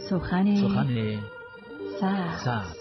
سخن سبز.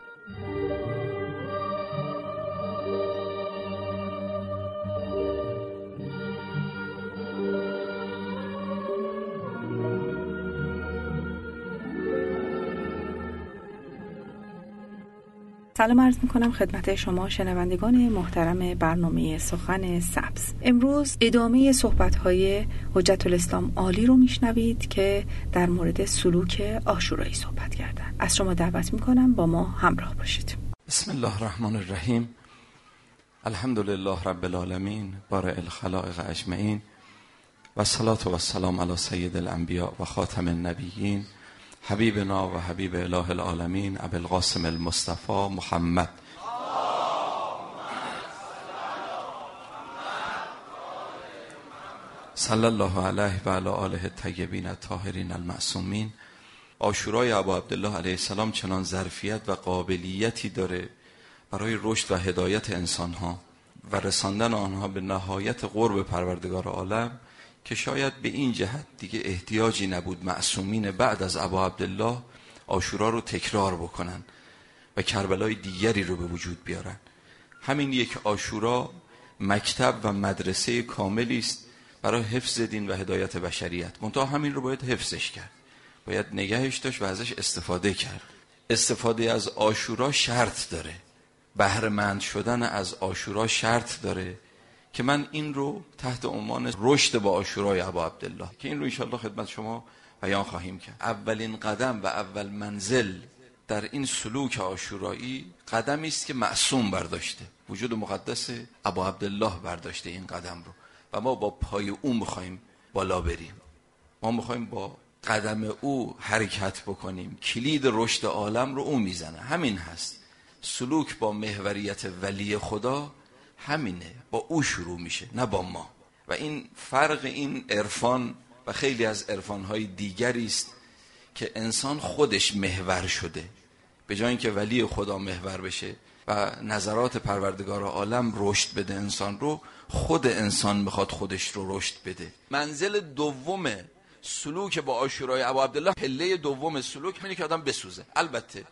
سلام عرض می‌کنم خدمت شما شنوندگان محترم برنامه سخن سبز. امروز ادامه صحبت‌های حجت الاسلام عالی رو میشنوید که در مورد سلوک عاشورایی صحبت کردن. از شما دعوت می‌کنم با ما همراه باشید. بسم الله الرحمن الرحیم. الحمدلله رب العالمین بارئ الخلائق اجمعین و الصلاة و السلام علی سید الانبیاء و خاتم النبیین حبیبنا و حبیب اله العالمین ابی القاسم المصطفى محمد. صلی الله علیه و علی آله الطیبین الطاهرین المعصومین. عاشورای ابا عبدالله علیه السلام چنان ظرفیت و قابلیتی داره برای رشد و هدایت انسانها و رساندن آنها به نهایت قرب پروردگار عالم که شاید به این جهت دیگه احتیاجی نبود معصومین بعد از ابا عبدالله عاشورا رو تکرار بکنن و کربلای دیگری رو به وجود بیارن. همین یک عاشورا مکتب و مدرسه کاملی است برای حفظ دین و هدایت بشریت. منتها همین رو باید حفظش کرد، باید نگهش داشت و ازش استفاده کرد. استفاده از عاشورا شرط داره، بهره مند شدن از عاشورا شرط داره که من این رو تحت عنوان رشد با عاشورای ابا عبدالله که این رو انشاءالله خدمت شما بیان خواهیم کرد. اولین قدم و اول منزل در این سلوک عاشورایی قدمی است که معصوم برداشته، وجود مقدس ابا عبدالله برداشته این قدم رو و ما با پای او میخوایم بالا بریم. ما میخوایم با قدم او حرکت بکنیم. کلید رشد عالم رو او میزنه. همین هست سلوک با محوریت ولی خدا، همینه، با او شروع میشه نه با ما. و این فرق این عرفان و خیلی از عرفانهای دیگری است که انسان خودش محور شده، به جای اینکه ولی خدا محور بشه و نظرات پروردگار عالم رشد بده انسان رو، خود انسان میخواد خودش رو رشد بده. منزل دوم سلوک با عاشورای ابا عبدالله، پله دوم سلوک اینه که آدم بسوزه. البته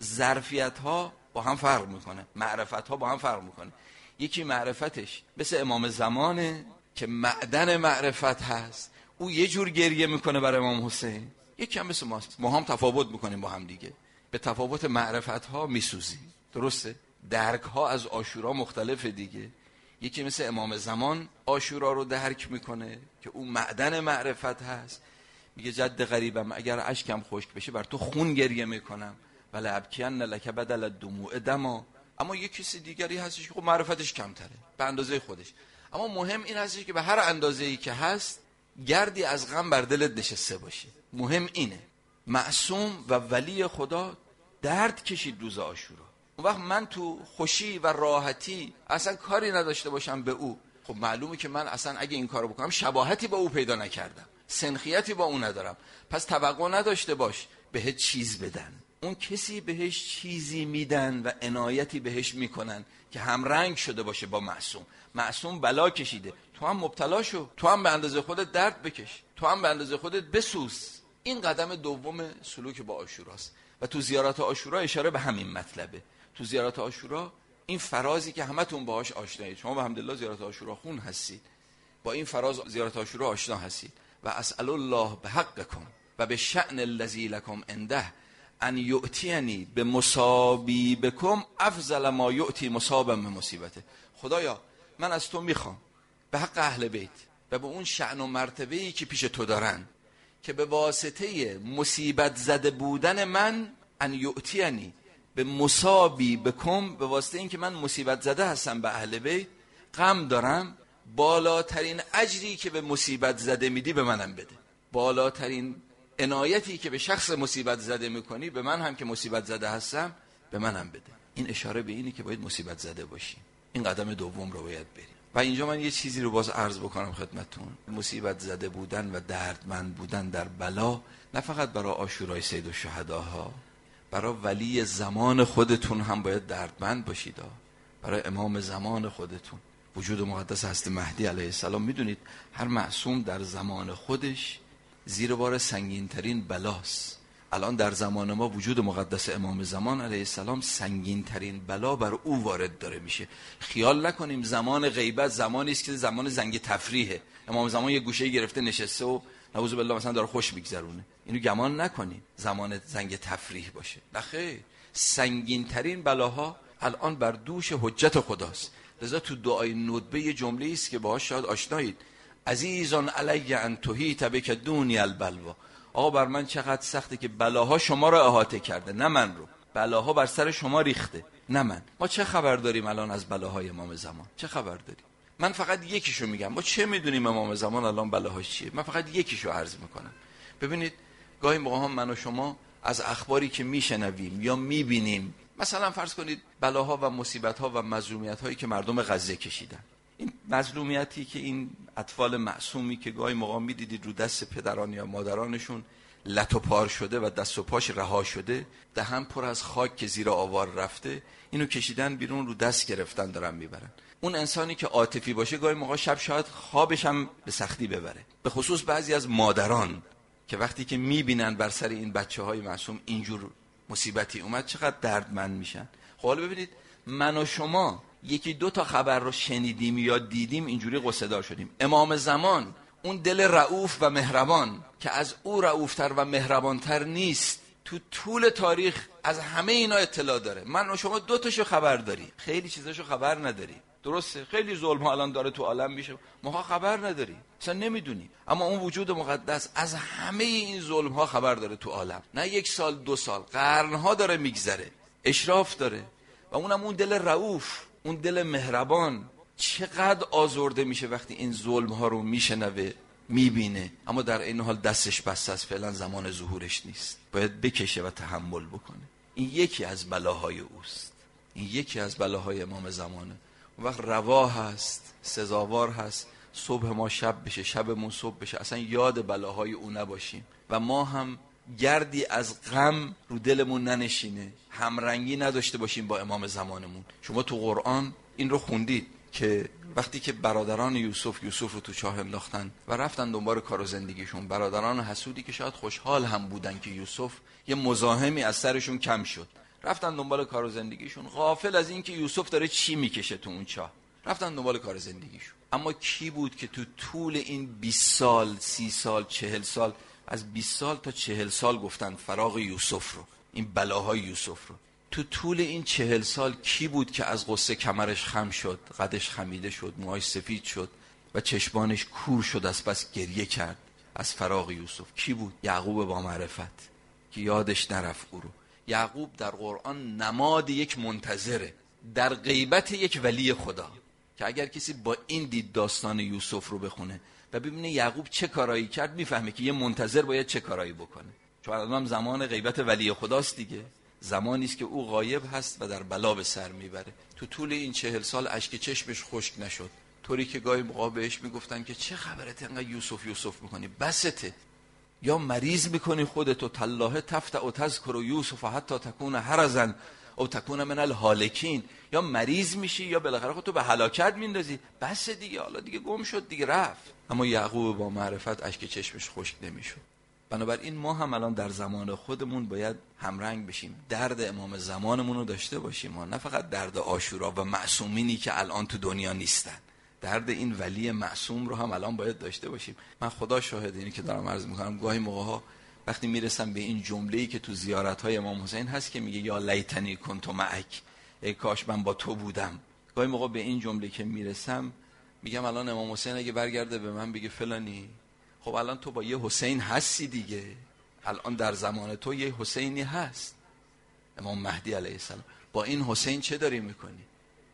ظرفیت ها با هم فرق میکنه، معرفت ها با هم فرق میکنه. یکی معرفتش مثل امام زمانه که معدن معرفت هست، او یه جور گریه میکنه برای امام حسین. یکی هم مثل ماست، ما هم تفاوت میکنیم با هم دیگه، به تفاوت معرفت ها میسوزیم. درسته؟ درک ها از عاشورا مختلفه دیگه. یکی مثل امام زمان عاشورا رو درک میکنه که او معدن معرفت هست، میگه جد غریبم اگر اشکم خشک بشه بر تو خون گریه میکنم ولی ابکین لک بدل الدموع دما. اما یک کسی دیگری هستش که خب معرفتش کمتره به اندازه خودش، اما مهم این هستش که به هر اندازه‌ای که هست گردی از غم بر دلت نشسته باشه. مهم اینه. معصوم و ولی خدا درد کشید روز عاشورا. اون وقت من تو خوشی و راحتی اصلا کاری نداشته باشم به او، خب معلومه که من اصلا اگه این کارو بکنم شباهتی با او پیدا نکردم، سنخیتی با او ندارم. پس توقع نداشته باش بهت چیز بدن. اون کسی بهش چیزی میدن و عنایتی بهش میکنن که همرنگ شده باشه با معصوم. معصوم بلا کشیده، تو هم مبتلا شو، تو هم به اندازه خودت درد بکش، تو هم به اندازه خودت بسوز. این قدم دوم سلوک با عاشوراست و تو زیارت عاشورا اشاره به همین مطلبه. تو زیارت عاشورا این فرازی که همتون باهاش آشنایید، شما به الحمدلله زیارت عاشورا خون هستید، با این فراز زیارت عاشورا آشنا هستید. و اسأل الله بحقکم و به شأن الذی لکم عنده ان یؤتینی به مصابی بکم افضل ما یؤتی مصابا به مصیبته. خدایا من از تو میخوام به حق اهل بیت و به اون شأن و مرتبه‌ای که پیش تو دارن که به واسطه مصیبت زده بودن من ان یؤتینی به مصابی بکم، به واسطه این که من مصیبت زده هستم به اهل بیت، غم دارم، بالاترین اجری که به مصیبت زده میدی به منم بده. بالاترین عنایتی که به شخص مصیبت زده میکنی به من هم که مصیبت زده هستم به منم بده. این اشاره به اینه که باید مصیبت زده باشیم. این قدم دوم رو باید بریم. و اینجا من یه چیزی رو باز عرض بکنم خدمتتون. مصیبت زده بودن و دردمند بودن در بلا نه فقط برای عاشورای سید الشهداها، برای ولی زمان خودتون هم باید دردمند باشید. برای امام زمان خودتون، وجود مقدس هست مهدی علیه السلام. میدونید هر معصوم در زمان خودش زیر بار سنگین ترین بلاست. الان در زمان ما وجود مقدس امام زمان علیه السلام سنگین ترین بلا بر او وارد داره میشه. خیال نکنیم زمان غیبت زمانی است که زمان زنگ تفریحه، امام زمان یه گوشه گرفته نشسته و نعوذ بالله مثلا داره خوش میگذرونه. اینو گمان نکنیم زمان زنگ تفریح باشه. نخیر، سنگین ترین بلاها الان بر دوش حجت خداست. لذا تو دعای ندبه یه جمله است که باهاش شاید آشنایید: عزیزان علی ان تحیط بک دونی البلوا. آقا بر من چقدر سخته که بلاها شما رو احاطه کرده، نه من رو. بلاها بر سر شما ریخته، نه من. ما چه خبر داریم الان از بلاهای امام زمان؟ چه خبر داریم؟ من فقط یکیشو میگم. ما چه میدونیم امام زمان الان بلاهاش چیه؟ من فقط یکیشو عرض میکنم. ببینید گاهی موقع هم من و شما از اخباری که میشنویم یا میبینیم، مثلا فرض کنید بلاها و مصیبت‌ها و مظلومیت‌هایی که مردم غزه کشیدن، این مظلومیتی که این اطفال معصومی که گاهی موقع میدیدید رو دست پدران یا مادرانشون لت و پار شده و دست و پاش رها شده، دهن پر از خاک که زیر آوار رفته، اینو کشیدن بیرون رو دست گرفتن دارن میبرن. اون انسانی که عاطفی باشه گاهی موقع شب شاید خوابش هم به سختی ببره، به خصوص بعضی از مادران که وقتی که میبینن بر سر این بچه‌های معصوم اینجور مصیبتی اومد چقدر دردمند میشن. خب حالا ببینید من و شما یکی دو تا خبر رو شنیدیم یا دیدیم اینجوری قصه دار شدیم. امام زمان اون دل رؤوف و مهربان که از او رؤوفتر و مهربانتر نیست، تو طول تاریخ از همه اینا اطلاع داره. من و شما دو تاشو خبر داریم، خیلی چیزاشو خبر نداریم. درسته خیلی ظلم ها الان داره تو عالم میشه، ما خبر نداریم، اصلا نمیدونیم. اما اون وجود مقدس از همه این ظلم ها خبر داره تو عالم، نه یک سال دو سال، قرن ها داره میگذره، اشراف داره. و اونم اون دل رؤوف، اون دل مهربان چقدر آزرده میشه وقتی این ظلم ها رو میشنوه میبینه، اما در این حال دستش بسته است، فعلا زمان ظهورش نیست، باید بکشه و تحمل بکنه. این یکی از بلاهای اوست، این یکی از بلاهای امام زمانه. اون وقت روا هست، سزاوار هست صبح ما شب بشه، شبمون صبح بشه، اصلا یاد بلاهای او نباشیم و ما هم گردی از غم رو دلمون ننشینه، همرنگی نداشته باشیم با امام زمانمون. شما تو قرآن این رو خوندید که وقتی که برادران یوسف رو تو چاه انداختن و رفتن دنبال کار و زندگیشون، برادران حسودی که شاید خوشحال هم بودن که یوسف یه مزاحمی از سرشون کم شد، رفتن دنبال کار و زندگیشون، غافل از این که یوسف داره چی میکشه تو اون چاه، رفتن دنبال کار و زندگیشون. اما کی بود که تو طول این 20 سال 30 سال 40 سال، از 20 سال تا 40 سال گفتن فراق یوسف رو، این بلاهای یوسف رو، تو طول این 40 سال کی بود که از غصه کمرش خم شد، قدش خمیده شد، موهاش سفید شد و چشمانش کور شد از بس گریه کرد از فراق یوسف؟ کی بود؟ یعقوب با معرفت که یادش نرفت او رو. یعقوب در قرآن نماد یک منتظره، در غیبت یک ولی خدا، که اگر کسی با این دید داستان یوسف رو بخونه و ببینه یعقوب چه کارایی کرد، میفهمه که یه منتظر باید چه کارایی بکنه. چون الان زمان غیبت ولی خداست دیگه، زمانی است که او غایب هست و در بلا به سر میبره. تو طول این 40 سال اشک چشمش خشک نشد، طوری که گاهی موقع بهش میگفتن که چه خبرت انقدر یوسف میکنی، بسته، یا مریض میکنی خودتو، تالله تفتح و تذکر یوسف حتی تکون هرزن او تکون من الهالکین، یا مریض میشی یا بالاخره خودتو به هلاکت میندازی، بس دیگه، حالا دیگه گم شد دیگه، رفت. اما یعقوب با معرفت اشک چشمش خشک نمیشد. بنابراین ما هم الان در زمان خودمون باید همرنگ بشیم، درد امام زمانمون رو داشته باشیم، ما نه فقط درد عاشورا و معصومینی که الان تو دنیا نیستن، درد این ولی معصوم رو هم الان باید داشته باشیم. من خدا شاهد اینی که دارم عرض میکنم، گاهی موقع‌ها وقتی میرسم به این جمله‌ای که تو زیارت‌های امام حسین هست که میگه یا لیتنی کنت معک، ای کاش من با تو بودم، گاهی موقع به این جمله که میرسم میگم الان امام حسین اگه برگرده به من بگه فلانی، خب الان تو با یه حسین هستی دیگه، الان در زمان تو یه حسینی هست، امام مهدی علیه السلام، با این حسین چه داری میکنی؟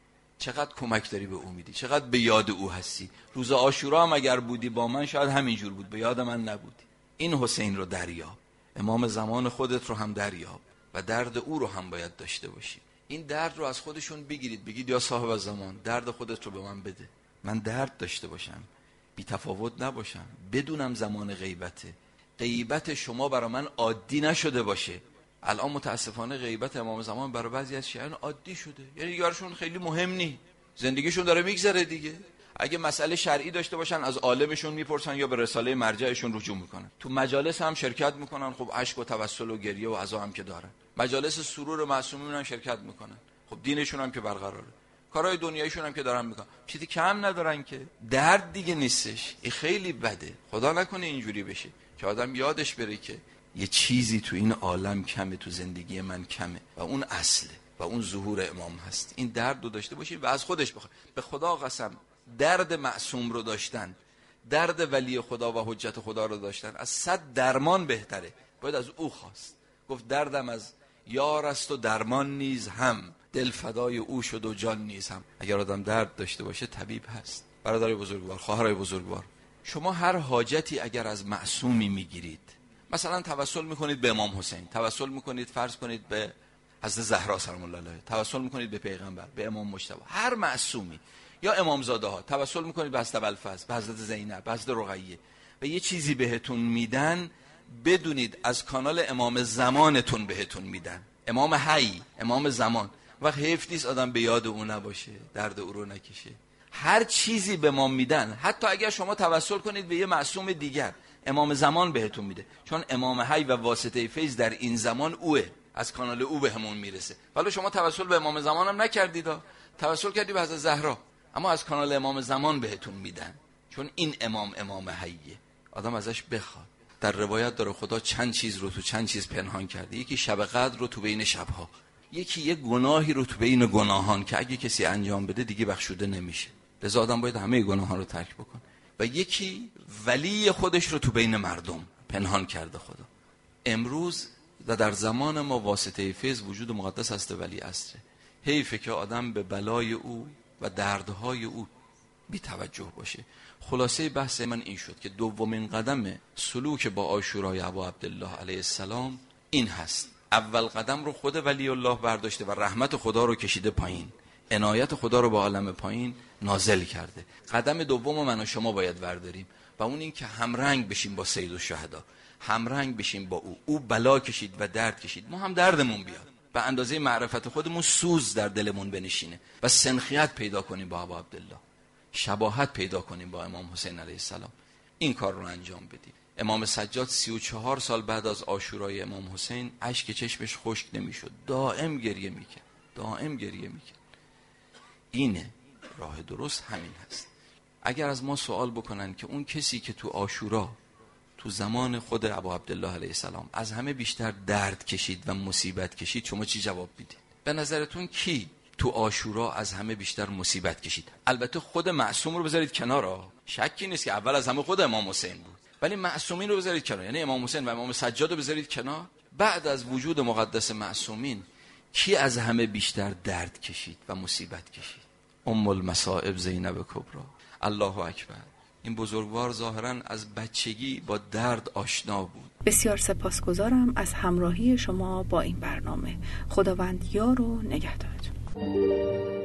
چقدر کمک داری به او میدی؟ چقدر به یاد او هستی؟ روز عاشورا هم اگر بودی با من شاید همینجور بود، به یاد من نبودی. این حسین رو دریاب، امام زمان خودت رو هم دریاب و درد او رو هم باید داشته باشی. این درد رو از خودشون بگیرید، بگید یا صاحب زمان درد خودت رو به من بده، من درد داشته باشم، بی تفاوت نباشم، بدونم زمان غیبته، غیبت شما برای من عادی نشده باشه. الان متاسفانه غیبت امام زمان برای بعضی از شیعیان عادی شده، یعنی دیگه براشون خیلی مهم نی، زندگیشون داره میگذره دیگه. اگه مسئله شرعی داشته باشن از عالمشون میپرسن یا به رساله مرجعشون رجوع میکنن. تو مجالس هم شرکت میکنن، خب اشک و توسل و گریه و عزا هم که دارن. مجالس سرور معصومین هم شرکت میکنن، خب دینشون هم که برقراره، کارهای دنیایشون هم که دارن میکنن، چیزی کم ندارن که. درد دیگه نیستش. این خیلی بده. خدا نکنه اینجوری بشه که آدم یادش بره که یه چیزی تو این عالم کمه، تو زندگی من کمه و اون اصله و اون ظهور امام هست. این درد رو داشته باشید و از خودش بخواد. به خدا قسم درد معصوم رو داشتن، درد ولی خدا و حجت خدا رو داشتن از 100 درمان بهتره. باید از او خواست. گفت دردم از یار است و درمان نیز هم، دل فدای او شد و جان نیز هم. اگر آدم درد داشته باشه طبیب هست. برادرای بزرگوار، خواهرای بزرگوار، شما هر حاجتی اگر از معصومی میگیرید، مثلا توسل میکنید به امام حسین، توسل میکنید فرض کنید به حضرت زهرا سلام الله علیها، توسل میکنید به پیغمبر، به امام مجتبی، هر معصومی، یا امامزاده ها، توسل میکنید به حضرت ابوالفضل، به حضرت زینب، به حضرت رقیه و یه چیزی بهتون میدن، بدونید از کانال امام زمانتون بهتون میدن. امام حی، امام زمان. وقت حیف نیست آدم به یاد اون نباشه، درد او رو نکشه. هر چیزی به ما میدن، حتی اگر شما توسل کنید به یه معصوم دیگر، امام زمان بهتون میده، چون امام حی و واسطه فیض در این زمان اوه، از کانال او بهمون میرسه. ولی شما توسل به امام زمان هم نکردید، توسل کردید به حضرت زهرا، اما از کانال امام زمان بهتون میدن، چون این امام حیه. آدم ازش بخواد. در روایت داره خدا چند چیز رو تو چند چیز پنهان کرده. یکی شب قدر رو تو بین شبها، یکی یه گناهی رو تو بین گناهان که اگه کسی انجام بده دیگه بخشوده نمیشه، لذا آدم باید همه گناهان رو ترک بکنه. و یکی ولی خودش رو تو بین مردم پنهان کرده خدا. امروز و در زمان ما واسطه فیض وجود مقدس است، ولی عصره. حیفه که آدم به بلای او و دردهای او بی توجه باشه. خلاصه بحث من این شد که دومین قدم سلوک با عاشورای ابا عبدالله علیه السلام این هست. اول قدم رو خود ولی الله برداشته و رحمت خدا رو کشیده پایین، عنایت خدا رو با عالم پایین نازل کرده. قدم دوم من و شما باید برداریم و اون این که همرنگ بشیم با سید الشهدا، همرنگ بشیم با او بلا کشید و درد کشید، ما هم دردمون بیاد، به اندازه معرفت خودمون سوز در دلمون بنشینه و سنخیت پیدا کنیم با ابا عبدالله، شباهت پیدا کنیم با امام حسین علیه السلام. این کار رو انجام بدیم. امام سجاد 34 سال بعد از عاشورای امام حسین اشک چشمش خشک نمیشد، دائم گریه میکرد، دائم گریه میکرد. اینه راه درست، همین هست. اگر از ما سوال بکنن که اون کسی که تو عاشورا تو زمان خود ابا عبدالله علیه السلام از همه بیشتر درد کشید و مصیبت کشید، شما چی جواب میدید؟ به نظرتون کی تو عاشورا از همه بیشتر مصیبت کشید؟ البته خود معصوم رو بذارید کنار، شکی نیست که اول از همه خود امام حسین بود، ولی معصومین رو بذارید کنار، یعنی امام حسین و امام سجاد رو بذارید کنار. بعد از وجود مقدس معصومین کی از همه بیشتر درد کشید و مصیبت کشید؟ ام المصائب زینب کبری. الله اکبر. این بزرگوار ظاهراً از بچگی با درد آشنا بود. بسیار سپاسگزارم از همراهی شما با این برنامه. خداوند یار و نگهدارتون.